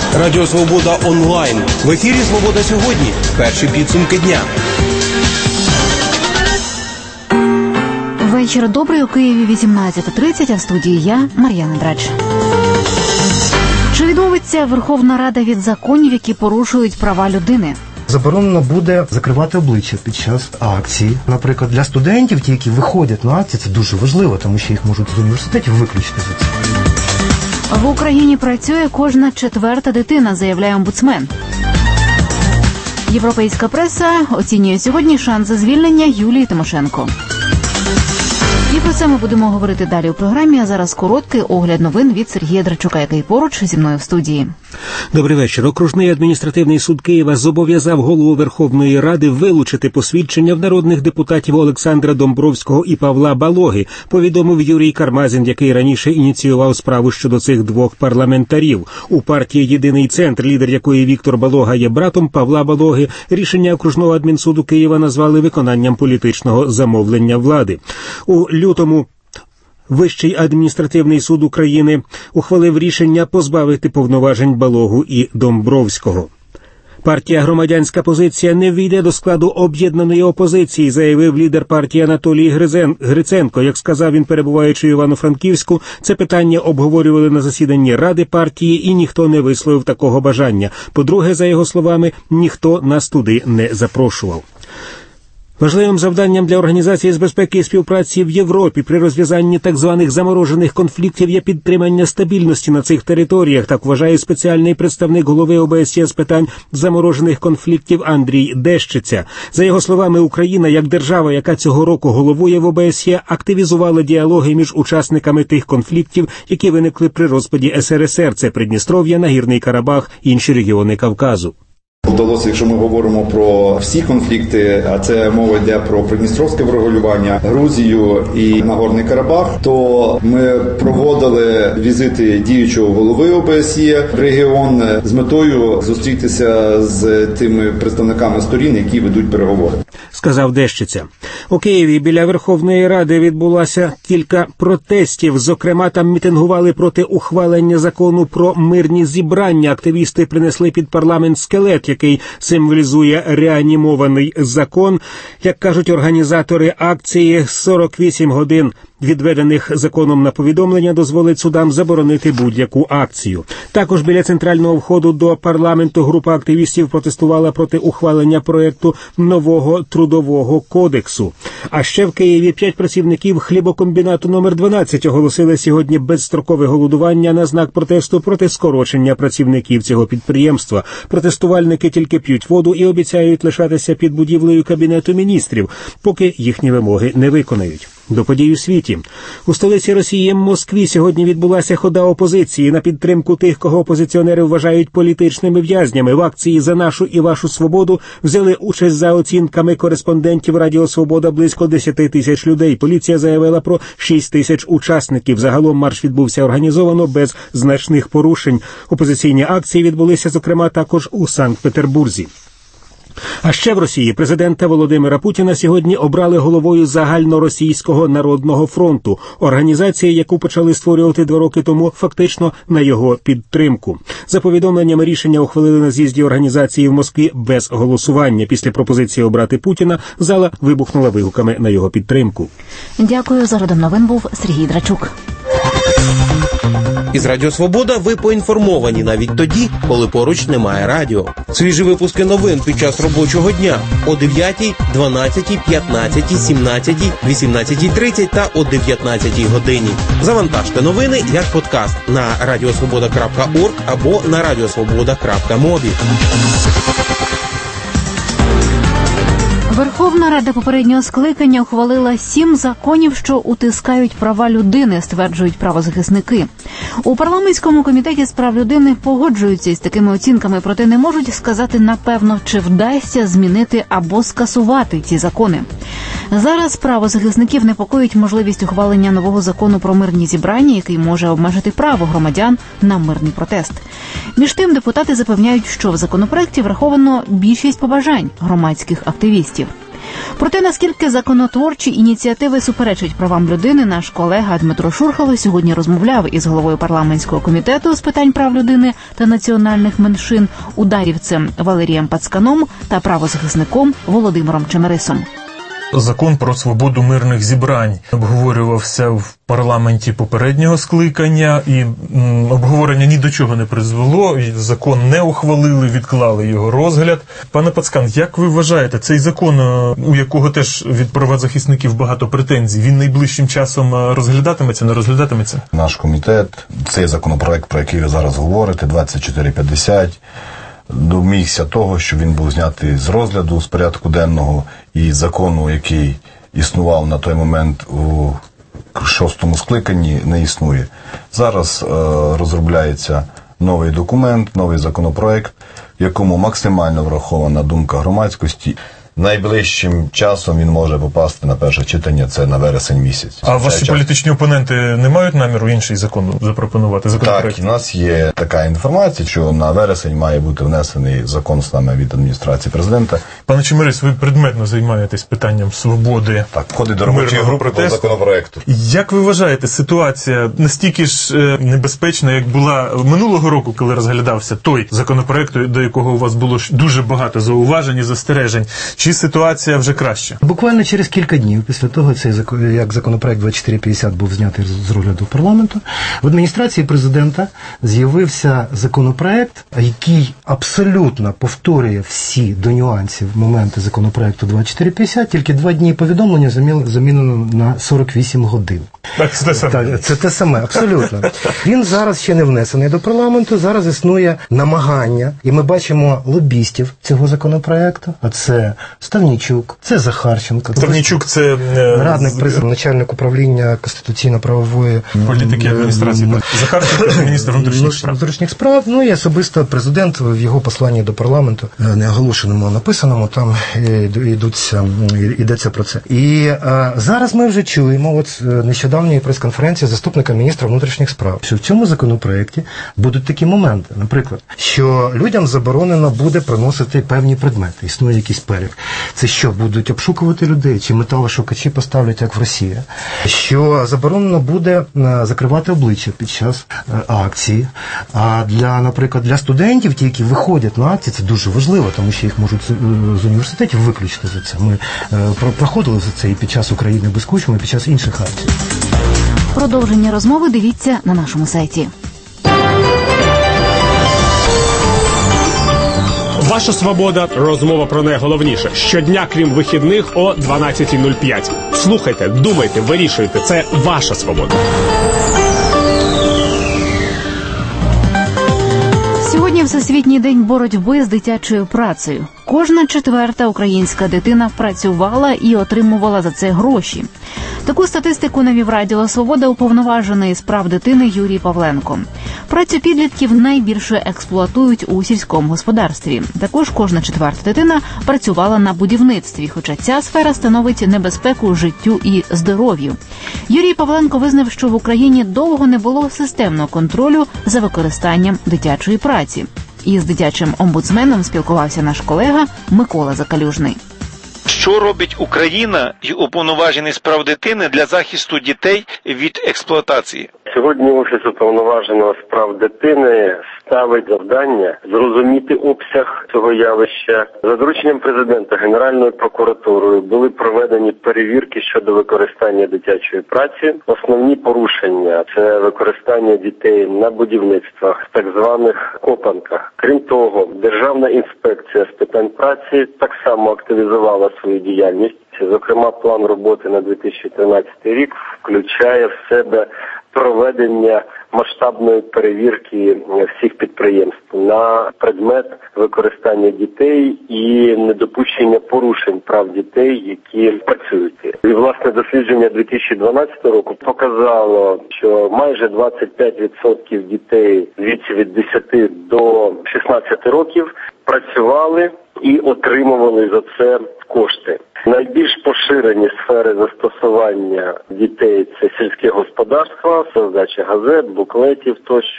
Радіо Свобода онлайн. В ефірі «Свобода сьогодні». Перші підсумки дня. Вечір добрий. У Києві 18:30, а в студії я, Мар'яна Драч. Чи відмовиться Верховна Рада від законів, які порушують права людини? Заборонено буде закривати обличчя під час акцій. Наприклад, для студентів, ті, які виходять на акції, це дуже важливо, тому що їх можуть з університетів виключити за це. В Україні працює кожна четверта дитина, заявляє омбудсмен. Європейська преса оцінює сьогодні шанси звільнення Юлії Тимошенко. І про це ми будемо говорити далі у програмі, а зараз короткий огляд новин від Сергія Драчука, який поруч зі мною в студії. Добрий вечір. Окружний адміністративний суд Києва зобов'язав голову Верховної Ради вилучити посвідчення в народних депутатів Олександра Домбровського і Павла Балоги, повідомив Юрій Кармазін, який раніше ініціював справу щодо цих двох парламентарів. У партії «Єдиний центр», лідер якої Віктор Балога є братом Павла Балоги, рішення окружного адмінсуду Києва назвали виконанням політичного замовлення влади. У лютому Вищий адміністративний суд України ухвалив рішення позбавити повноважень Балогу і Домбровського. Партія «Громадянська позиція» не ввійде до складу об'єднаної опозиції, заявив лідер партії Анатолій Гриценко. Як сказав він, перебуваючи в Івано-Франківську, це питання обговорювали на засіданні Ради партії і ніхто не висловив такого бажання. По-друге, за його словами, ніхто нас туди не запрошував. Важливим завданням для Організації з безпеки і співпраці в Європі при розв'язанні так званих заморожених конфліктів є підтримання стабільності на цих територіях, так вважає спеціальний представник голови ОБСЄ з питань заморожених конфліктів Андрій Дещиця. За його словами, Україна, як держава, яка цього року головує в ОБСЄ, активізувала діалоги між учасниками тих конфліктів, які виникли при розпаді СРСР. Це Придністров'я, Нагірний Карабах, інші регіони Кавказу. Вдалося, якщо ми говоримо про всі конфлікти, а це мова йде про придністровське врегулювання, Грузію і Нагорний Карабах, то ми проводили візити діючого голови ОБСЄ в регіон з метою зустрітися з тими представниками сторін, які ведуть переговори. Сказав Дещиця. У Києві біля Верховної Ради відбулося кілька протестів. Зокрема, там мітингували проти ухвалення закону про мирні зібрання. Активісти принесли під парламент скелет, який символізує реанімований закон. Як кажуть організатори акції, 48 годин відведених законом на повідомлення дозволить судам заборонити будь-яку акцію. Також біля центрального входу до парламенту група активістів протестувала проти ухвалення проєкту нового трудового кодексу. А ще в Києві 5 працівників хлібокомбінату номер 12 оголосили сьогодні безстрокове голодування на знак протесту проти скорочення працівників цього підприємства. Протестувальники тільки п'ють воду і обіцяють лишатися під будівлею Кабінету міністрів, поки їхні вимоги не виконають. До подій у світі. У столиці Росії Москві сьогодні відбулася хода опозиції на підтримку тих, кого опозиціонери вважають політичними в'язнями. В акції «За нашу і вашу свободу» взяли участь, за оцінками кореспондентів Радіо Свобода, близько 10 тисяч людей. Поліція заявила про 6 тисяч учасників. Загалом марш відбувся організовано, без значних порушень. Опозиційні акції відбулися, зокрема, також у Санкт-Петербурзі. А ще в Росії президента Володимира Путіна сьогодні обрали головою Загальноросійського народного фронту, організації, яку почали створювати 2 роки тому, фактично на його підтримку. За повідомленнями, рішення ухвалили на з'їзді організації в Москві без голосування. Після пропозиції обрати Путіна зала вибухнула вигуками на його підтримку. Дякую. За родом новин був Сергій Драчук. Із Радіо Свобода ви поінформовані навіть тоді, коли поруч немає радіо. Свіжі випуски новин під час робочого дня о 9, 12, 15, 17, 18:30 та о 19 годині. Завантажте новини як подкаст на radiosvoboda.org або на radiosvoboda.mobi. Верховна Рада попереднього скликання ухвалила 7 законів, що утискають права людини, стверджують правозахисники. У парламентському комітеті з прав людини погоджуються із такими оцінками, проте не можуть сказати напевно, чи вдасться змінити або скасувати ці закони. Зараз правозахисників непокоїть можливість ухвалення нового закону про мирні зібрання, який може обмежити право громадян на мирний протест. Між тим, депутати запевняють, що в законопроекті враховано більшість побажань громадських активістів. Про те, наскільки законотворчі ініціативи суперечать правам людини, наш колега Дмитро Шурхало сьогодні розмовляв із головою парламентського комітету з питань прав людини та національних меншин ударівцем Валерієм Пацканом та правозахисником Володимиром Чемерисом. Закон про свободу мирних зібрань обговорювався в парламенті попереднього скликання, і обговорення ні до чого не призвело, і закон не ухвалили, відклали його розгляд. Пане Пацкан, як ви вважаєте, цей закон, у якого теж від правозахисників багато претензій, він найближчим часом розглядатиметься, не розглядатиметься? Наш комітет, цей законопроект, про який ви зараз говорите, 2450, домігся того, що він був знятий з розгляду, з порядку денного, і закону, який існував на той момент у 6-му скликанні, не існує. Зараз розробляється новий документ, новий законопроект, в якому максимально врахована думка громадськості. Найближчим часом він може попасти на перше читання, це на вересень місяць. А ваші політичні опоненти не мають наміру інший закон запропонувати? Так, у нас є така інформація, що на вересень має бути внесений закон саме від адміністрації президента. Пане Чемерис, ви предметно займаєтесь питанням свободи. Так, входить до робочої групи по законопроекту. Як ви вважаєте, ситуація настільки ж небезпечна, як була минулого року, коли розглядався той законопроект, до якого у вас було дуже багато зауважень і застережень? Чи ситуація вже краще? Буквально через кілька днів після того, як законопроект 2450 був знятий з розгляду парламенту, в адміністрації президента з'явився законопроект, який абсолютно повторює всі до нюансів моменти законопроекту 2450, тільки 2 дні повідомлення замінено на 48 годин. Так, це те саме. Так, це те саме, абсолютно. Він зараз ще не внесений до парламенту, зараз існує намагання, і ми бачимо лобістів цього законопроекту, а це Ставнійчук, це Захарченко. Ставнійчук – це радник начальник управління конституційно-правової політики адміністрації. Захарченко – міністр внутрішніх справ. Ну і особисто президент в його посланні до парламенту, неоголошеному, написаному, там йдеться про це. І зараз ми вже чуємо, от нещодавньої прес-конференції заступника міністра внутрішніх справ, що в цьому законопроекті будуть такі моменти, наприклад, що людям заборонено буде приносити певні предмети, існує якийсь перелік. Це що, будуть обшукувати людей, чи металошукачі поставлять, як в Росії? Що заборонено буде закривати обличчя під час акції. А наприклад, для студентів, ті, які виходять на акції, це дуже важливо, тому що їх можуть з університетів виключити за це. Ми проходили за це і під час України без Кучми, і під час інших акцій. Продовження розмови дивіться на нашому сайті. Ваша свобода. Розмова про найголовніше. Щодня, крім вихідних, о 12:05. Слухайте, думайте, вирішуйте. Це ваша свобода. Сьогодні Всесвітній день боротьби з дитячою працею. Кожна 4-та українська дитина працювала і отримувала за це гроші. Таку статистику навів Радіо Свобода уповноважений з прав дитини Юрій Павленко. Працю підлітків найбільше експлуатують у сільському господарстві. Також кожна 4-та дитина працювала на будівництві, хоча ця сфера становить небезпеку життю і здоров'ю. Юрій Павленко визнав, що в Україні довго не було системного контролю за використанням дитячої праці. Із дитячим омбудсменом спілкувався наш колега Микола Закалюжний. Що робить Україна і уповноважений з прав дитини для захисту дітей від експлуатації? Сьогодні Офіс уповноваженого з прав дитини ставить завдання зрозуміти обсяг цього явища. За дорученням президента Генеральною прокуратурою були проведені перевірки щодо використання дитячої праці. Основні порушення – це використання дітей на будівництвах, в так званих копанках. Крім того, Державна інспекція з питань праці так само активізувала свою діяльність. Зокрема, план роботи на 2013 рік включає в себе проведення масштабної перевірки всіх підприємств на предмет використання дітей і недопущення порушень прав дітей, які працюють. І, власне, дослідження 2012 року показало, що майже 25% дітей віці від 10 до 16 років працювали і отримували за це кошти. Найбільш поширені сфери застосування дітей – це сільське господарство, создача газет, буклетів тощо.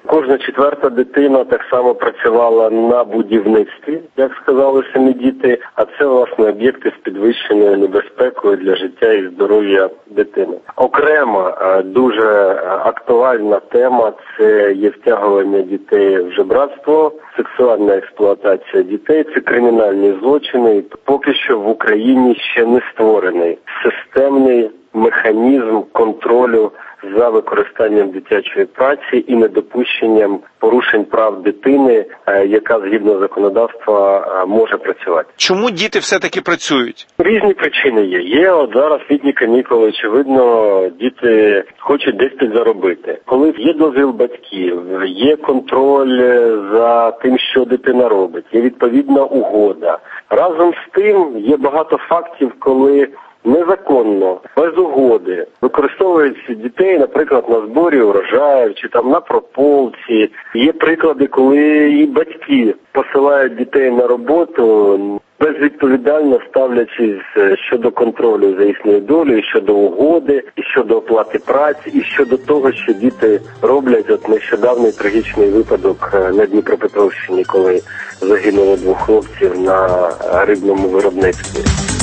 Кожна четверта дитина так само працювала на будівництві, як сказали самі діти, а це, власне, об'єкти з підвищеною небезпекою для життя і здоров'я дитини. Окрема, дуже актуальна тема – це є втягування дітей в жебрацтво, сексуальна експлуатація дітей, це кримінальні злочини. Поки що в Україні ще не створений системний механізм контролю за використанням дитячої праці і недопущенням порушень прав дитини, яка згідно законодавства може працювати. Чому діти все-таки працюють? Різні причини є. Є от зараз літні канікули, очевидно, діти хочуть десь підзаробити. Коли є дозвіл батьків, є контроль за тим, що дитина робить, є відповідна угода. Разом з тим є багато фактів, коли незаконно, без угоди використовують дітей, наприклад, на зборі урожаїв чи там на прополці. Є приклади, коли і батьки посилають дітей на роботу, безвідповідально ставлячись щодо контролю за їхньою долею, щодо угоди, і щодо оплати праці, і щодо того, що діти роблять. От нещодавний трагічний випадок на Дніпропетровщині, коли загинуло 2 хлопців на рибному виробництві.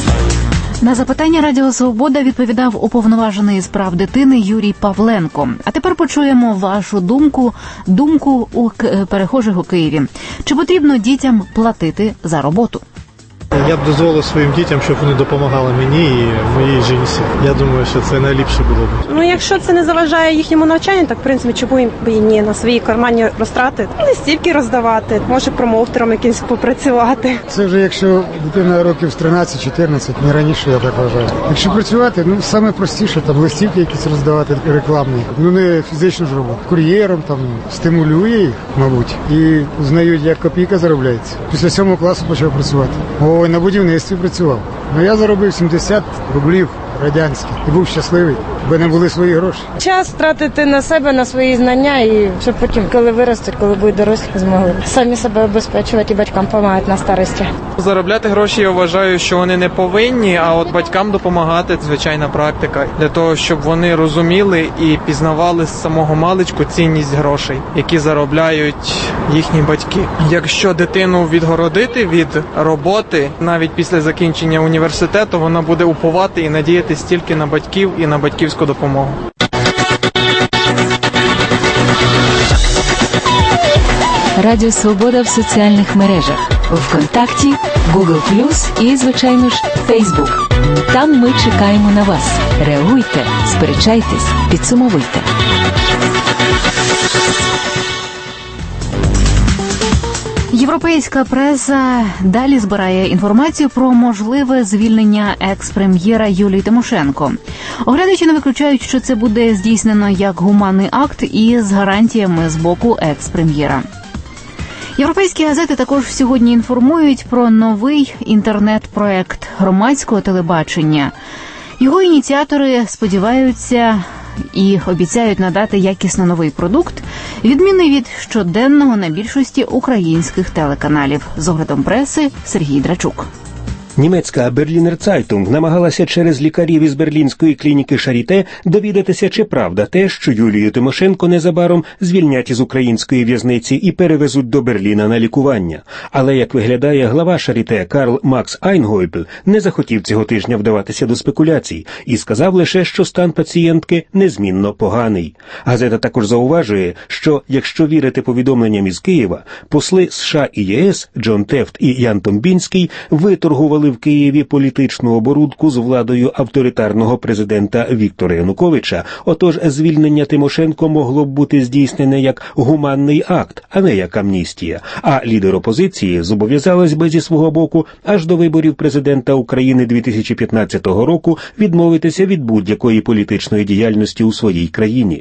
На запитання Радіо Свобода відповідав уповноважений з прав дитини Юрій Павленко. А тепер почуємо вашу думку у перехожих у Києві. Чи потрібно дітям платити за роботу? Я б дозволив своїм дітям, щоб вони допомагали мені і моїй жінці. Я думаю, що це найліпше було б. Ну, якщо це не заважає їхньому навчанню, так, в принципі, чому їм і ні на свої карманні розтрати? Листівки роздавати, може промоутером якимось попрацювати. Це вже якщо дитина років з 13-14, не раніше, я так вважаю. Якщо працювати, саме простіше, там листівки якісь роздавати рекламні. Не фізичну ж роботу. Кур'єром там стимулює їх, мабуть, і знають, як копійка заробляється. Після 7 класу почав працювати. Ой, на будівництві працював. Я заробив 70 рублів радянських і був щасливий, бо не були свої гроші. Час тратити на себе, на свої знання, і щоб потім, коли виростуть, коли будуть дорослі, змогли самі себе обезпечувати і батькам допомагати на старості. Заробляти гроші, я вважаю, що вони не повинні, а от батькам допомагати – звичайна практика. Для того, щоб вони розуміли і пізнавали з самого маличку цінність грошей, які заробляють їхні батьки. Якщо дитину відгородити від роботи, навіть після закінчення університету, вона буде уповати і надіятися тільки на батьків і на батьківську допомогу. Радіо Свобода в соціальних мережах. ВКонтакті, Google+, і, звичайно ж, Facebook. Там ми чекаємо на вас. Реагуйте, сперечайтесь, підсумовуйте. Європейська преса далі збирає інформацію про можливе звільнення екс-прем'єра Юлії Тимошенко. Оглядачі не виключають, що це буде здійснено як гуманний акт і з гарантіями з боку екс-прем'єра. Європейські газети також сьогодні інформують про новий інтернет-проект громадського телебачення. Його ініціатори сподіваються і обіцяють надати якісно новий продукт, відмінний від щоденного на більшості українських телеканалів. З оглядом преси Сергій Драчук. Німецька Berliner Zeitung намагалася через лікарів із берлінської клініки Шаріте довідатися, чи правда те, що Юлію Тимошенко незабаром звільнять із української в'язниці і перевезуть до Берліна на лікування. Але, як виглядає, глава Шаріте Карл Макс Айнгойбл не захотів цього тижня вдаватися до спекуляцій і сказав лише, що стан пацієнтки незмінно поганий. Газета також зауважує, що, якщо вірити повідомленням із Києва, посли США і ЄС Джон Тефт і Ян Томбінський виторгували в Києві політичну оборудку з владою авторитарного президента Віктора Януковича, отож звільнення Тимошенко могло б бути здійснене як гуманний акт, а не як амністія. А лідер опозиції зобов'язалась би зі свого боку аж до виборів президента України 2015 року відмовитися від будь-якої політичної діяльності у своїй країні.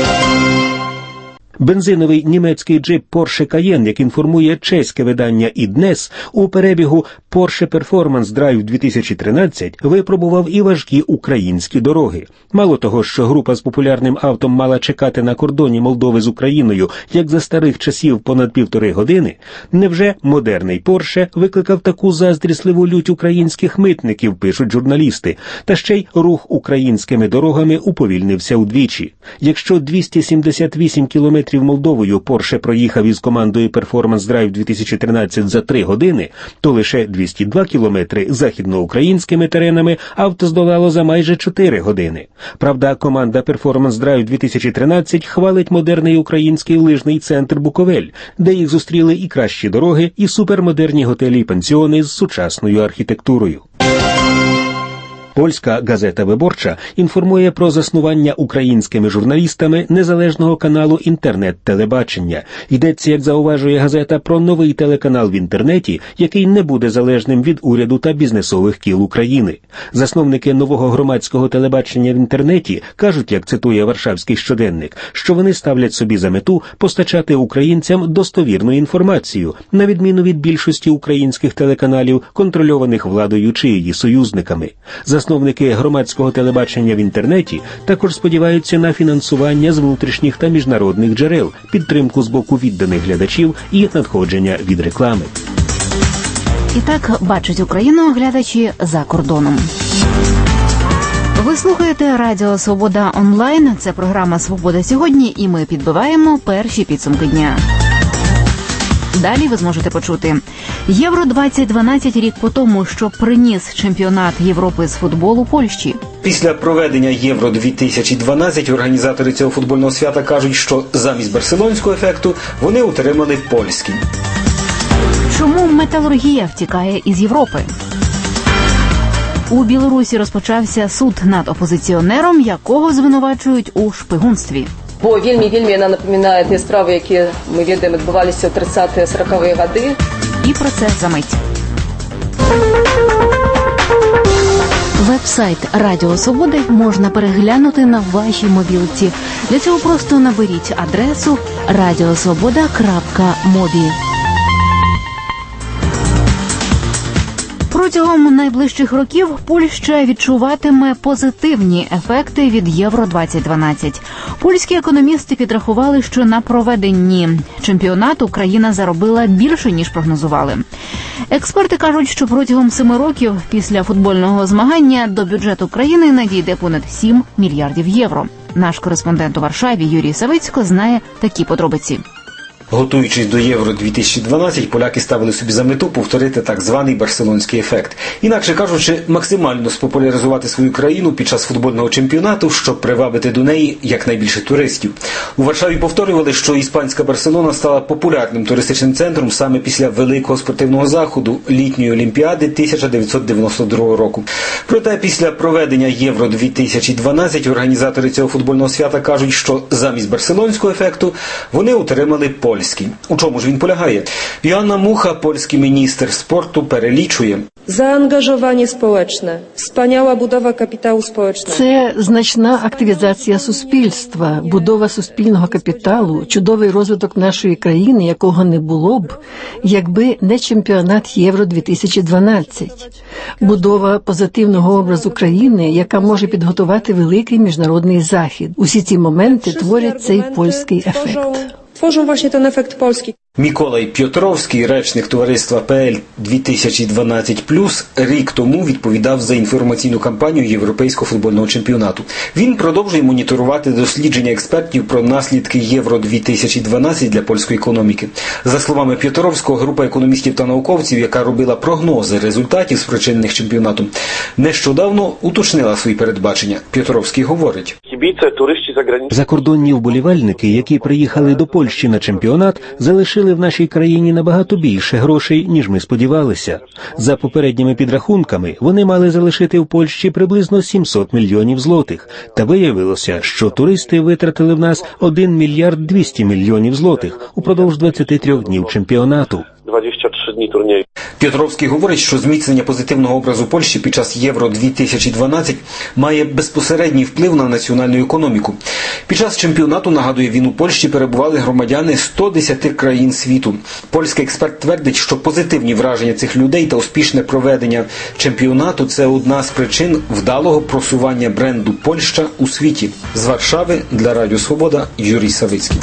Бензиновий німецький джип Porsche Cayenne, як інформує чеське видання «Іднес», у перебігу Porsche Performance Drive 2013 випробував і важкі українські дороги. Мало того, що група з популярним автом мала чекати на кордоні Молдови з Україною, як за старих часів, понад 1,5 години, невже модерний Porsche викликав таку заздрісливу лють українських митників, пишуть журналісти, та ще й рух українськими дорогами уповільнився удвічі. Якщо 278 км кілометрів Молдовою Порше проїхав із командою Performance Drive 2013 за 3 години, то лише 202 кілометри західноукраїнськими теренами авто здолало за майже 4 години. Правда, команда Performance Drive 2013 хвалить модерний український лижний центр Буковель, де їх зустріли і кращі дороги, і супермодерні готелі і пансіони з сучасною архітектурою. Польська газета «Виборча» інформує про заснування українськими журналістами незалежного каналу інтернет-телебачення. Йдеться, як зауважує газета, про новий телеканал в інтернеті, який не буде залежним від уряду та бізнесових кіл України. Засновники нового громадського телебачення в інтернеті кажуть, як цитує Варшавський щоденник, що вони ставлять собі за мету постачати українцям достовірну інформацію, на відміну від більшості українських телеканалів, контрольованих владою чи її союзниками. Засновники громадського телебачення в інтернеті також сподіваються на фінансування з внутрішніх та міжнародних джерел, підтримку з боку відданих глядачів і надходження від реклами. І так бачить Україну глядачі за кордоном. Ви слухаєте Радіо Свобода онлайн. Це програма «Свобода сьогодні» і ми підбиваємо перші підсумки дня. Далі ви зможете почути. Євро-2012 рік по тому, що приніс чемпіонат Європи з футболу Польщі. Після проведення Євро-2012 організатори цього футбольного свята кажуть, що замість барселонського ефекту вони отримали польський. Чому металургія втікає із Європи? У Білорусі розпочався суд над опозиціонером, якого звинувачують у шпигунстві. Бо вельми вона напоминає ті справи, які ми відаємо, відбувалися в 30-40-ті роки. І про це за мить. Веб-сайт Радіо Свободи можна переглянути на вашій мобілці. Для цього просто наберіть адресу radiosvoboda.mobi. Протягом найближчих років Польща відчуватиме позитивні ефекти від Євро-2012. Польські економісти підрахували, що на проведенні чемпіонату країна заробила більше, ніж прогнозували. Експерти кажуть, що протягом 7 років після футбольного змагання до бюджету країни надійде понад 7 мільярдів євро. Наш кореспондент у Варшаві Юрій Савицько знає такі подробиці. Готуючись до Євро-2012, поляки ставили собі за мету повторити так званий барселонський ефект. Інакше кажучи, максимально спопуляризувати свою країну під час футбольного чемпіонату, щоб привабити до неї якнайбільше туристів. У Варшаві повторювали, що іспанська Барселона стала популярним туристичним центром саме після великого спортивного заходу – літньої Олімпіади 1992 року. Проте після проведення Євро-2012 організатори цього футбольного свята кажуть, що замість барселонського ефекту вони отримали польський. У чому ж він полягає? Joanna Mucha, польський міністр спорту, перелічує. Zaangażowanie społeczne, wspaniała budowa kapitału społecznego. Це значна активізація суспільства, будова суспільного капіталу, чудовий розвиток нашої країни, якого не було б, якби не чемпіонат Євро-2012. Будова позитивного образу країни, яка може підготувати великий міжнародний захід. Усі ці моменти творять цей польський ефект. Tworzą właśnie ten efekt polski. Миколай Пьотровський, речник товариства ПЛ 2012+, рік тому відповідав за інформаційну кампанію Європейського футбольного чемпіонату. Він продовжує моніторувати дослідження експертів про наслідки Євро-2012 для польської економіки. За словами Пьотровського, група економістів та науковців, яка робила прогнози результатів, спричинених чемпіонатом, нещодавно уточнила свої передбачення. Пьотровський говорить. Закордонні вболівальники, які приїхали до Польщі на чемпіонат, залишили в нашій країні набагато більше грошей, ніж ми сподівалися. За попередніми підрахунками, вони мали залишити в Польщі приблизно 700 мільйонів злотих. Та виявилося, що туристи витратили в нас 1 мільярд 200 мільйонів злотих упродовж 23 днів чемпіонату. 23 дні турніру. Пьотровський говорить, що зміцнення позитивного образу Польщі під час Євро-2012 має безпосередній вплив на національну економіку. Під час чемпіонату, нагадує він, у Польщі перебували громадяни 110 країн світу. Польський експерт твердить, що позитивні враження цих людей та успішне проведення чемпіонату – це одна з причин вдалого просування бренду «Польща» у світі. З Варшави для Радіо Свобода Юрій Савицький.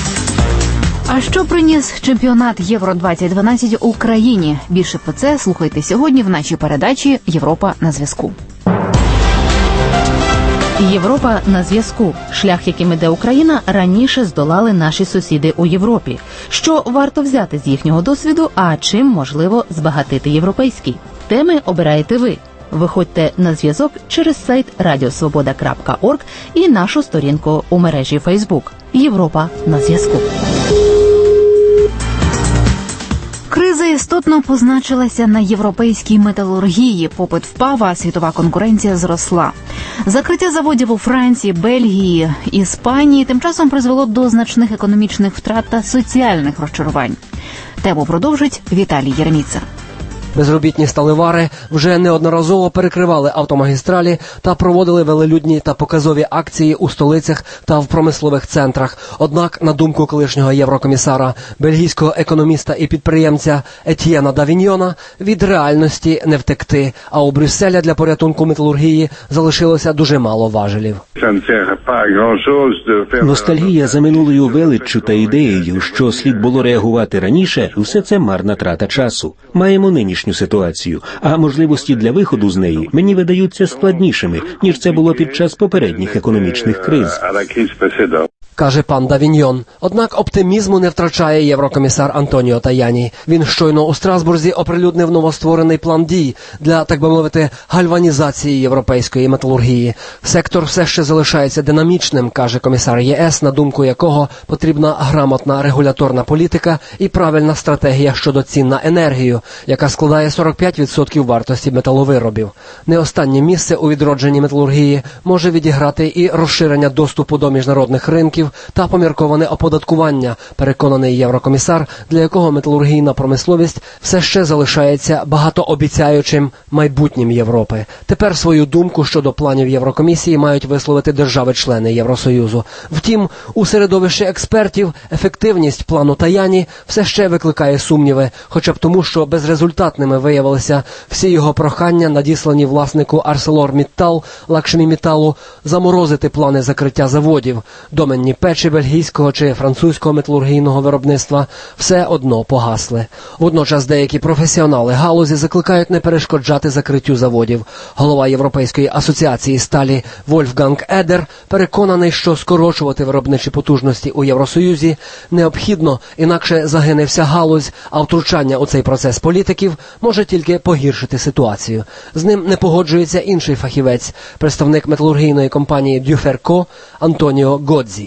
А що приніс чемпіонат Євро-2012 Україні? Більше про це слухайте сьогодні в нашій передачі «Європа на зв'язку». Європа на зв'язку. Шлях, яким іде Україна, раніше здолали наші сусіди у Європі. Що варто взяти з їхнього досвіду, а чим можливо збагатити європейський? Теми обираєте ви. Виходьте на зв'язок через сайт radiosvoboda.org і нашу сторінку у мережі Facebook. Європа на зв'язку. Криза істотно позначилася на європейській металургії. Попит впав, а світова конкуренція зросла. Закриття заводів у Франції, Бельгії, Іспанії тим часом призвело до значних економічних втрат та соціальних розчарувань. Тему продовжить Віталій Єреміца. Безробітні сталевари вже неодноразово перекривали автомагістралі та проводили велелюдні та показові акції у столицях та в промислових центрах. Однак, на думку колишнього єврокомісара, бельгійського економіста і підприємця Етьєна Давіньйона, від реальності не втекти, а у Брюсселя для порятунку металургії залишилося дуже мало важелів. Ностальгія за минулою величчю та ідеєю, що слід було реагувати раніше, все це марна трата часу. Маємо нинішню ситуацію, а можливості для виходу з неї мені видаються складнішими, ніж це було під час попередніх економічних криз. Каже пан Давіньйон. Однак оптимізму не втрачає єврокомісар Антоніо Таяні. Він щойно у Страсбурзі оприлюднив новостворений план дій для, так би мовити, гальванізації європейської металургії. Сектор все ще залишається динамічним, каже комісар ЄС, на думку якого потрібна грамотна регуляторна політика і правильна стратегія щодо цін на енергію, яка складає 45% вартості металовиробів. Не останнє місце у відродженні металургії може відіграти і розширення доступу до міжнародних ринків та помірковане оподаткування, переконаний єврокомісар, для якого металургійна промисловість все ще залишається багатообіцяючим майбутнім Європи. Тепер свою думку щодо планів Єврокомісії мають висловити держави-члени Євросоюзу. Втім, у середовищі експертів ефективність плану Таяні все ще викликає сумніви, хоча б тому, що безрезультатними виявилися всі його прохання, надіслані власнику ArcelorMittal, Лакшмі-Металу, заморозити плани закриття заводів. Доменні печі бельгійського чи французького металургійного виробництва все одно погасли. Водночас деякі професіонали галузі закликають не перешкоджати закриттю заводів. Голова Європейської асоціації сталі Вольфганг Едер переконаний, що скорочувати виробничі потужності у Євросоюзі необхідно, інакше загине вся галузь, а втручання у цей процес політиків може тільки погіршити ситуацію. З ним не погоджується інший фахівець, представник металургійної компанії Дюферко Антоніо Годзі.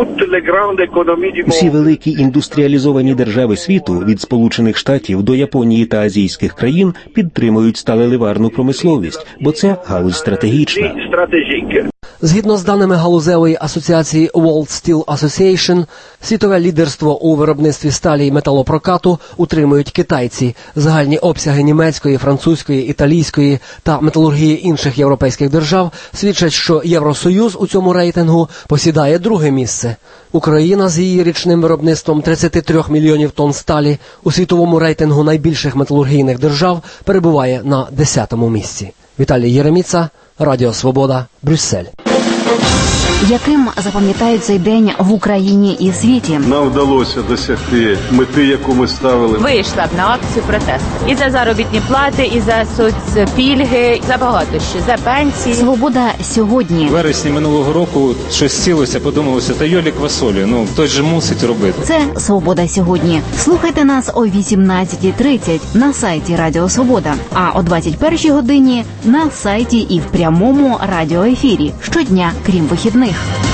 Усі великі індустріалізовані держави світу, від Сполучених Штатів до Японії та азійських країн, підтримують сталеливарну промисловість, бо це галузь стратегічна. Згідно з даними галузевої асоціації World Steel Association, світове лідерство у виробництві сталі й металопрокату утримують китайці. Загальні обсяги німецької, французької, італійської та металургії інших європейських держав свідчать, що Євросоюз у цьому рейтингу посідає друге місце. Україна з її річним виробництвом 33 мільйонів тонн сталі у світовому рейтингу найбільших металургійних держав перебуває на 10-му місці. Віталій Єреміца, Радіо Свобода, Брюссель. Яким запам'ятають цей день в Україні і світі? Нам вдалося досягти мети, яку ми ставили. Вийшла б на акцію протесту. І за заробітні плати, і за соцпільги, за багато що, за пенсії. Свобода сьогодні. У вересні минулого року щось сілося, подумалося, та Йолі квасолі, хтось же мусить робити. Це «Свобода сьогодні». Слухайте нас о 18:30 на сайті Радіо Свобода, а о 21:00 годині на сайті і в прямому радіоефірі. Щодня, крім вихідних.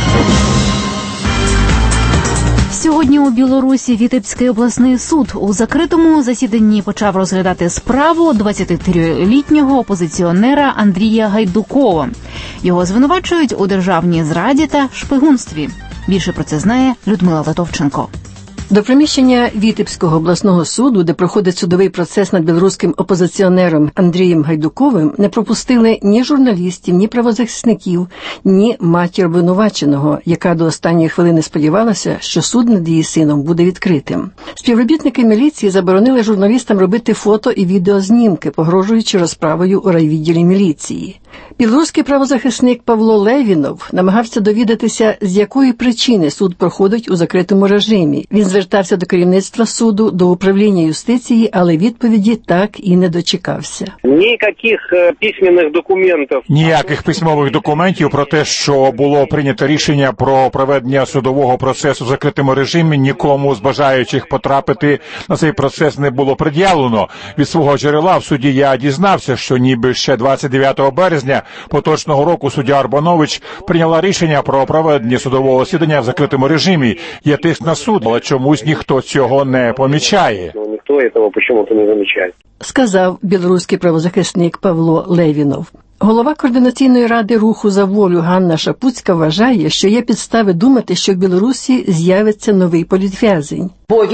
Сьогодні у Білорусі Вітебський обласний суд у закритому засіданні почав розглядати справу 23-літнього опозиціонера Андрія Гайдукова. Його звинувачують у державній зраді та шпигунстві. Більше про це знає Людмила Литовченко. До приміщення Вітебського обласного суду, де проходить судовий процес над білоруським опозиціонером Андрієм Гайдуковим, не пропустили ні журналістів, ні правозахисників, ні матір обвинуваченого, яка до останньої хвилини сподівалася, що суд над її сином буде відкритим. Співробітники міліції заборонили журналістам робити фото і відеознімки, погрожуючи розправою у райвідділі міліції. Білоруський правозахисник Павло Левінов намагався довідатися, з якої причини суд проходить у закритому режимі. Він звертався до керівництва суду, до управління юстиції, але відповіді так і не дочекався. Ніяких письменних документів. Ніяких письмових документів про те, що було прийнято рішення про проведення судового процесу в закритому режимі, нікому з бажаючих потрапити на цей процес не було пред'явлено. Від свого джерела в суді я дізнався, що ніби ще 29 березня поточного року суддя Арбанович прийняла рішення про проведення судового засідання в закритому режимі. Є тиск на суд, але чомусь ніхто цього не помічає. Ніхто цього чомусь не помічає. Сказав білоруський правозахисник Павло Левінов. Голова Координаційної ради руху за волю Ганна Шапуцька вважає, що є підстави думати, що в Білорусі з'явиться новий політв'язень.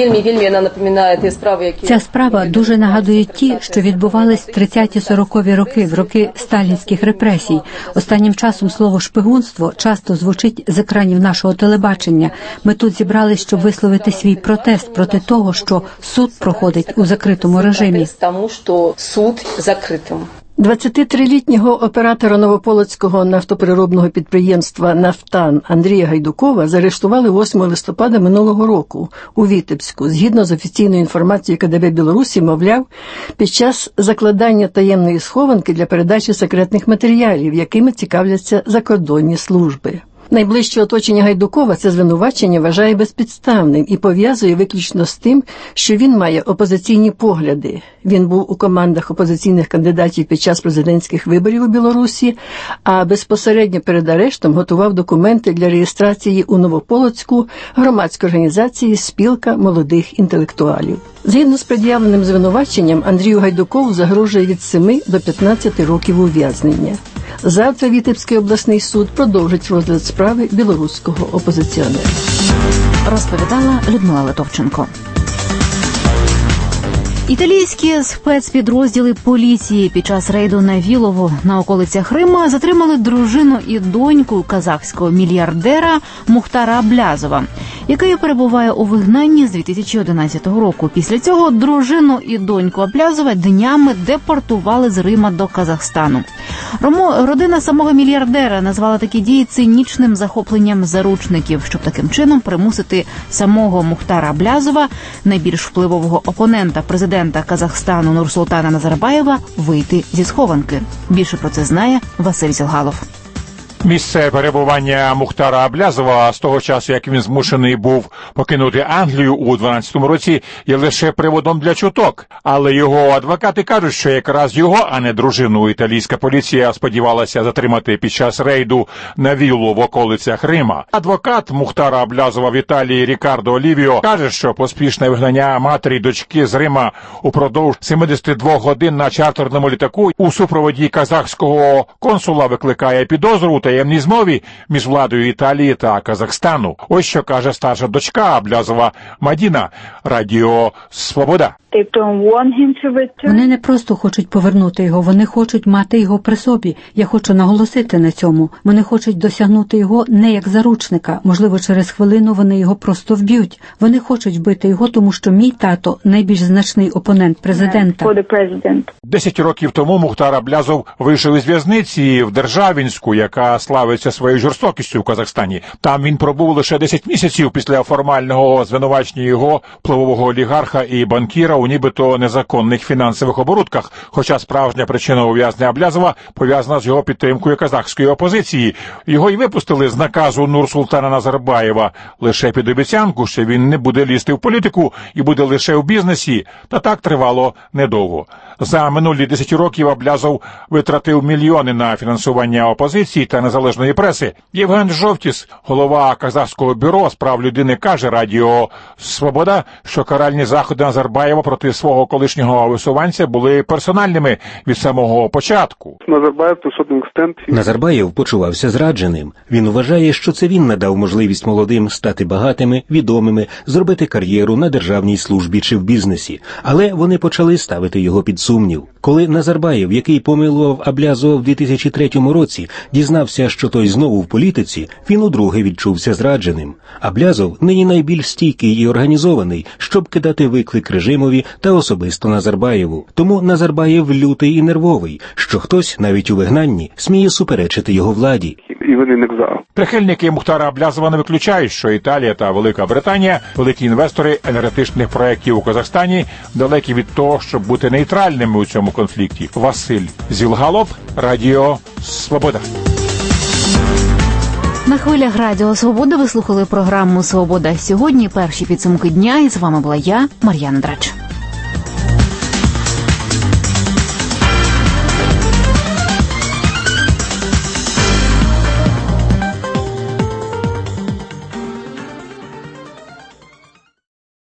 Ця справа дуже нагадує ті, що відбувались в 30-40-ві роки, в роки сталінських репресій. Останнім часом слово «шпигунство» часто звучить з екранів нашого телебачення. Ми тут зібрались, щоб висловити свій протест проти того, що суд проходить у закритому режимі. 23-літнього оператора Новополоцького нафтопереробного підприємства «Нафтан» Андрія Гайдукова заарештували 8 листопада минулого року у Вітебську. Згідно з офіційною інформацією КДБ Білорусі, мовляв, під час закладання таємної схованки для передачі секретних матеріалів, якими цікавляться закордонні служби. Найближче оточення Гайдукова це звинувачення вважає безпідставним і пов'язує виключно з тим, що він має опозиційні погляди. Він був у командах опозиційних кандидатів під час президентських виборів у Білорусі, а безпосередньо перед арештом готував документи для реєстрації у Новополоцьку громадської організації «Спілка молодих інтелектуалів». Згідно з пред'явленим звинуваченням, Андрію Гайдукову загрожує від 7 до 15 років ув'язнення. Завтра Вітебський обласний суд продовжить розгляд справи білоруського опозиціонера. Розповідала Людмила Литовченко. Італійські спецпідрозділи поліції під час рейду на Вілово на околицях Рима затримали дружину і доньку казахського мільярдера Мухтара Аблязова, який перебуває у вигнанні з 2011 року. Після цього дружину і доньку Аблязова днями депортували з Рима до Казахстану. Родина самого мільярдера назвала такі дії цинічним захопленням заручників, щоб таким чином примусити самого Мухтара Аблязова, найбільш впливового опонента президента Казахстану Нурсултана Назарбаєва, вийти зі схованки. Більше про це знає Василь Зілгалов. Місце перебування Мухтара Аблязова з того часу, як він змушений був покинути Англію у 12-му році, є лише приводом для чуток. Але його адвокати кажуть, що якраз його, а не дружину, італійська поліція сподівалася затримати під час рейду на віллу в околицях Рима. Адвокат Мухтара Аблязова в Італії Рікардо Олівіо каже, що поспішне вигнання матері й дочки з Рима упродовж 72 годин на чартерному літаку у супроводі казахського консула викликає підозру у таємній змові між владою Італії та Казахстану. Ось що каже старша дочка Аблязова Мадіна Радіо Свобода. Вони не просто хочуть повернути його, вони хочуть мати його при собі. Я хочу наголосити на цьому. Вони хочуть досягнути його не як заручника. Можливо, через хвилину вони його просто вб'ють. Вони хочуть вбити його, тому що мій тато – найбільш значний опонент президента. 10 років тому Мухтар Аблязов вийшов із в'язниці в Державінську, яка славиться своєю жорстокістю в Казахстані. Там він пробув лише 10 місяців після формального звинувачення його, впливового олігарха і банкіра, у нібито незаконних фінансових оборудках, хоча справжня причина ув'язнення Аблязова пов'язана з його підтримкою казахської опозиції. Його й випустили з наказу Нурсултана Назарбаєва лише під обіцянку, що він не буде лізти в політику і буде лише в бізнесі, та так тривало недовго. За минулі 10 років Аблязов витратив мільйони на фінансування опозиції та незалежної преси. Євген Жовтіс, голова Казахського бюро з прав людини, каже Радіо Свобода, що каральні заходи Назарбаєва проти свого колишнього висуванця були персональними від самого початку. Назарбаєв почувався зрадженим. Він вважає, що це він надав можливість молодим стати багатими, відомими, зробити кар'єру на державній службі чи в бізнесі. Але вони почали ставити його під сумнів. Коли Назарбаєв, який помилував Аблязова в 2003 році, дізнався, що той знову в політиці, він удруге відчувся зрадженим. Аблязов нині найбільш стійкий і організований, щоб кидати виклик режимові Алієві та особисто Назарбаєву. Тому Назарбаєв лютий і нервовий, що хтось, навіть у вигнанні, сміє суперечити його владі. Прихильники Мухтара Аблязова не виключають, що Італія та Велика Британія – великі інвестори енергетичних проєктів у Казахстані, далекі від того, щоб бути нейтральними у цьому конфлікті. Василь Зілгалов, Радіо Свобода. На хвилях Радіо Свобода ви слухали програму «Свобода сьогодні». Перші підсумки дня. І з вами була я, Мар'яна Драч.